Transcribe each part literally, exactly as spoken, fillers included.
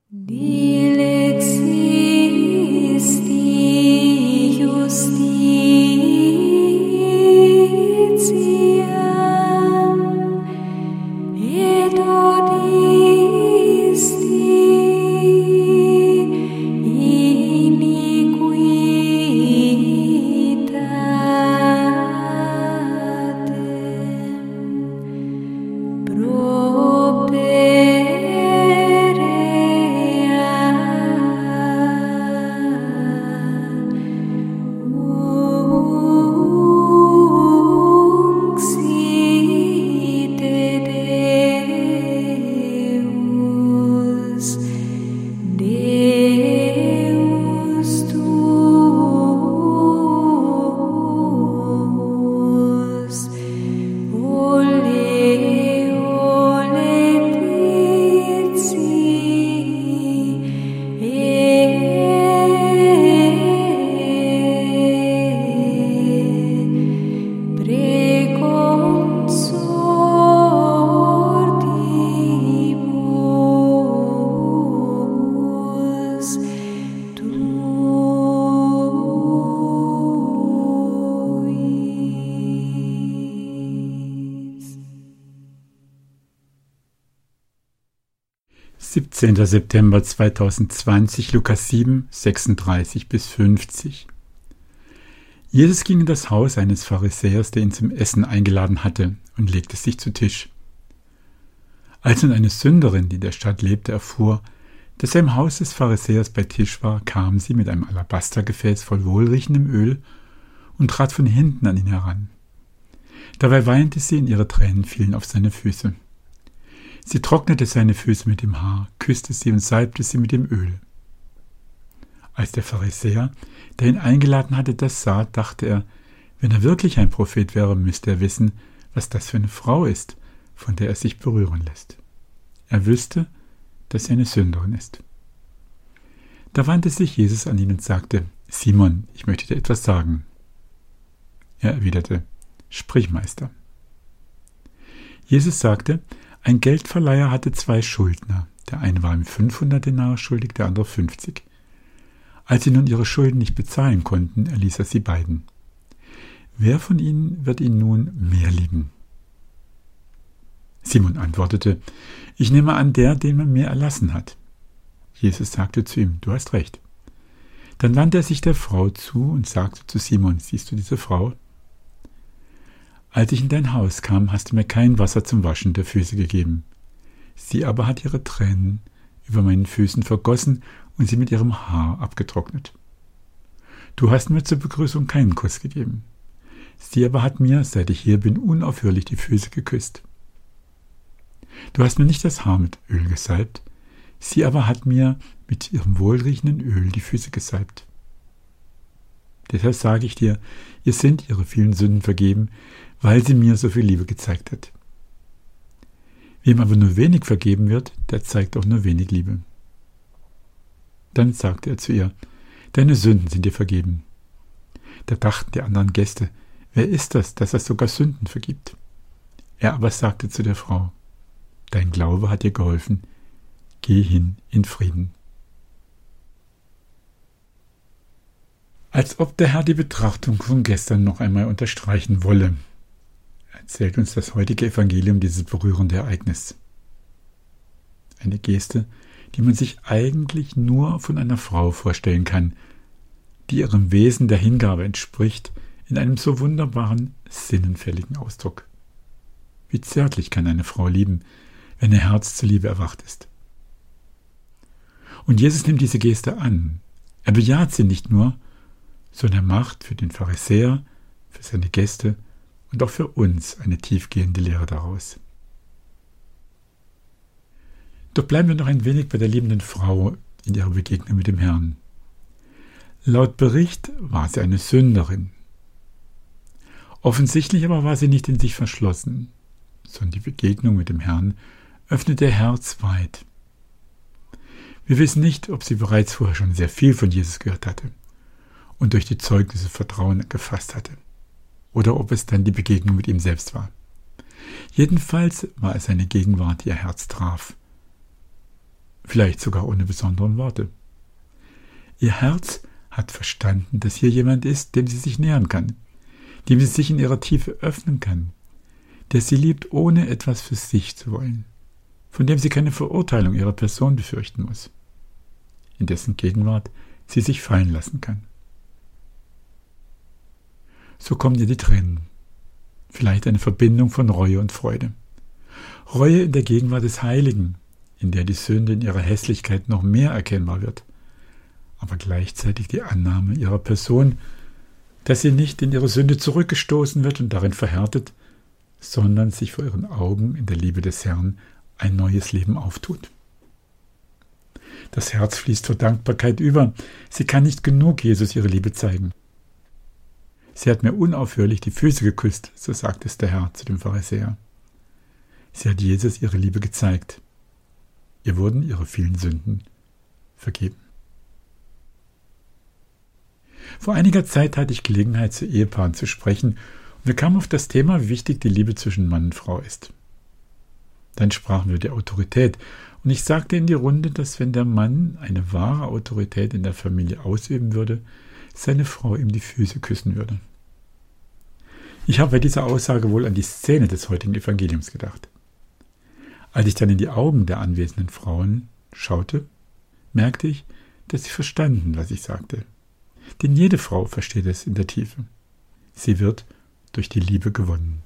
siebzehnter September zweitausendzwanzig, Lukas sieben, sechsunddreißig bis fünfzig. Jesus ging in das Haus eines Pharisäers, der ihn zum Essen eingeladen hatte, und legte sich zu Tisch. Als nun eine Sünderin, die in der Stadt lebte, erfuhr, dass er im Haus des Pharisäers bei Tisch war, kam sie mit einem Alabastergefäß voll wohlriechendem Öl und trat von hinten an ihn heran. Dabei weinte sie und ihre Tränen fielen auf seine Füße. Sie trocknete seine Füße mit dem Haar, küsste sie und salbte sie mit dem Öl. Als der Pharisäer, der ihn eingeladen hatte, das sah, dachte er, wenn er wirklich ein Prophet wäre, müsste er wissen, was das für eine Frau ist, von der er sich berühren lässt. Er wüsste, dass sie eine Sünderin ist. Da wandte sich Jesus an ihn und sagte, Simon, ich möchte dir etwas sagen. Er erwiderte, sprich, Meister. Jesus sagte, ein Geldverleiher hatte zwei Schuldner. Der eine war ihm fünfhundert Denare schuldig, der andere fünfzig. Als sie nun ihre Schulden nicht bezahlen konnten, erließ er sie beiden. Wer von ihnen wird ihn nun mehr lieben? Simon antwortete, ich nehme an, der, den man mir erlassen hat. Jesus sagte zu ihm, du hast recht. Dann wandte er sich der Frau zu und sagte zu Simon, siehst du diese Frau? Als ich in dein Haus kam, hast du mir kein Wasser zum Waschen der Füße gegeben. Sie aber hat ihre Tränen über meinen Füßen vergossen und sie mit ihrem Haar abgetrocknet. Du hast mir zur Begrüßung keinen Kuss gegeben. Sie aber hat mir, seit ich hier bin, unaufhörlich die Füße geküsst. Du hast mir nicht das Haar mit Öl gesalbt, sie aber hat mir mit ihrem wohlriechenden Öl die Füße gesalbt. Deshalb sage ich dir, ihr sind ihre vielen Sünden vergeben, weil sie mir so viel Liebe gezeigt hat. Wem aber nur wenig vergeben wird, der zeigt auch nur wenig Liebe. Dann sagte er zu ihr, deine Sünden sind dir vergeben. Da dachten die anderen Gäste, wer ist das, dass er sogar Sünden vergibt? Er aber sagte zu der Frau, dein Glaube hat dir geholfen, geh hin in Frieden. Als ob der Herr die Betrachtung von gestern noch einmal unterstreichen wolle, erzählt uns das heutige Evangelium dieses berührende Ereignis. Eine Geste, die man sich eigentlich nur von einer Frau vorstellen kann, die ihrem Wesen der Hingabe entspricht, in einem so wunderbaren, sinnenfälligen Ausdruck. Wie zärtlich kann eine Frau lieben, wenn ihr Herz zur Liebe erwacht ist. Und Jesus nimmt diese Geste an. Er bejaht sie nicht nur, sondern er macht für den Pharisäer, für seine Gäste und auch für uns eine tiefgehende Lehre daraus. Doch bleiben wir noch ein wenig bei der liebenden Frau in ihrer Begegnung mit dem Herrn. Laut Bericht war sie eine Sünderin. Offensichtlich aber war sie nicht in sich verschlossen, sondern die Begegnung mit dem Herrn öffnete ihr Herz weit. Wir wissen nicht, ob sie bereits vorher schon sehr viel von Jesus gehört hatte und durch die Zeugnisse Vertrauen gefasst hatte, oder ob es dann die Begegnung mit ihm selbst war. Jedenfalls war es seine Gegenwart, die ihr Herz traf. vielleicht sogar ohne besonderen Worte. Ihr Herz hat verstanden, dass hier jemand ist, dem sie sich nähern kann, dem sie sich in ihrer Tiefe öffnen kann, der sie liebt, ohne etwas für sich zu wollen, von dem sie keine Verurteilung ihrer Person befürchten muss, in dessen Gegenwart sie sich fallen lassen kann. So kommen ihr die Tränen, vielleicht eine Verbindung von Reue und Freude. Reue in der Gegenwart des Heiligen, in der die Sünde in ihrer Hässlichkeit noch mehr erkennbar wird, aber gleichzeitig die Annahme ihrer Person, dass sie nicht in ihre Sünde zurückgestoßen wird und darin verhärtet, sondern sich vor ihren Augen in der Liebe des Herrn ein neues Leben auftut. Das Herz fließt vor Dankbarkeit über. Sie kann nicht genug Jesus ihre Liebe zeigen. Sie hat mir unaufhörlich die Füße geküsst, so sagt es der Herr zu dem Pharisäer. Sie hat Jesus ihre Liebe gezeigt. Ihr wurden ihre vielen Sünden vergeben. Vor einiger Zeit hatte ich Gelegenheit, zu Ehepaaren zu sprechen, und wir kamen auf das Thema, wie wichtig die Liebe zwischen Mann und Frau ist. Dann sprachen wir über die Autorität, und ich sagte in die Runde, dass wenn der Mann eine wahre Autorität in der Familie ausüben würde, seine Frau ihm die Füße küssen würde. Ich habe bei dieser Aussage wohl an die Szene des heutigen Evangeliums gedacht. Als ich dann in die Augen der anwesenden Frauen schaute, merkte ich, dass sie verstanden, was ich sagte. Denn jede Frau versteht es in der Tiefe. Sie wird durch die Liebe gewonnen.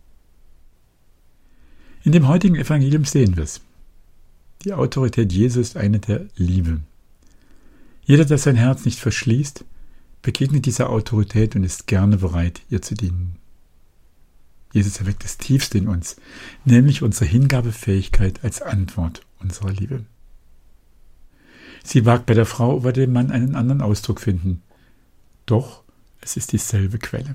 In dem heutigen Evangelium sehen wir es. Die Autorität Jesu ist eine der Liebe. Jeder, der sein Herz nicht verschließt, begegnet dieser Autorität und ist gerne bereit, ihr zu dienen. Jesus erweckt das Tiefste in uns, nämlich unsere Hingabefähigkeit als Antwort unserer Liebe. Sie mag bei der Frau oder dem Mann einen anderen Ausdruck finden, doch es ist dieselbe Quelle.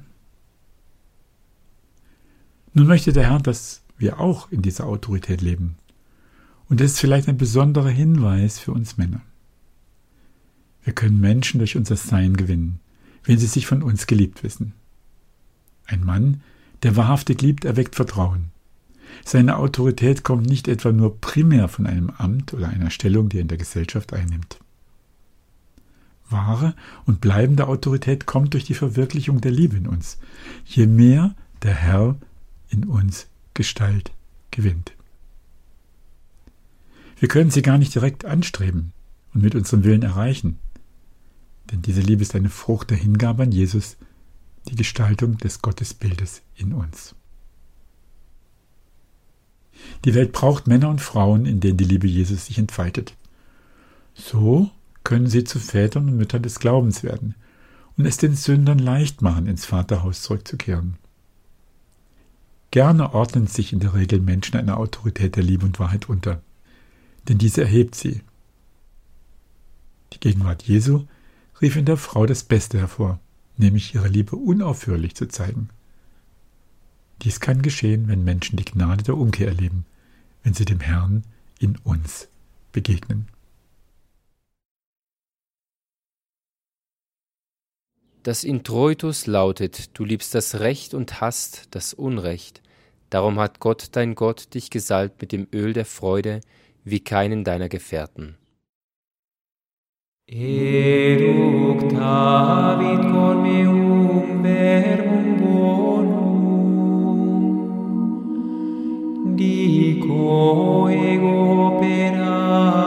Nun möchte der Herr, dass wir auch in dieser Autorität leben. Und das ist vielleicht ein besonderer Hinweis für uns Männer. Wir können Menschen durch unser Sein gewinnen, wenn sie sich von uns geliebt wissen. Ein Mann, der wahrhaftig liebt, erweckt Vertrauen. Seine Autorität kommt nicht etwa nur primär von einem Amt oder einer Stellung, die er in der Gesellschaft einnimmt. Wahre und bleibende Autorität kommt durch die Verwirklichung der Liebe in uns, je mehr der Herr in uns Gestalt gewinnt. Wir können sie gar nicht direkt anstreben und mit unserem Willen erreichen, denn diese Liebe ist eine Frucht der Hingabe an Jesus, die Gestaltung des Gottesbildes in uns. Die Welt braucht Männer und Frauen, in denen die Liebe Jesus sich entfaltet. So können sie zu Vätern und Müttern des Glaubens werden und es den Sündern leicht machen, ins Vaterhaus zurückzukehren. Gerne ordnen sich in der Regel Menschen einer Autorität der Liebe und Wahrheit unter, denn diese erhebt sie. Die Gegenwart Jesu rief in der Frau das Beste hervor, nämlich ihre Liebe unaufhörlich zu zeigen. Dies kann geschehen, wenn Menschen die Gnade der Umkehr erleben, wenn sie dem Herrn in uns begegnen. Das Introitus lautet: Du liebst das Recht und hasst das Unrecht. Darum hat Gott, dein Gott, dich gesalbt mit dem Öl der Freude, wie keinen deiner Gefährten. Eductavit con meum verbum bonum, dico ego opera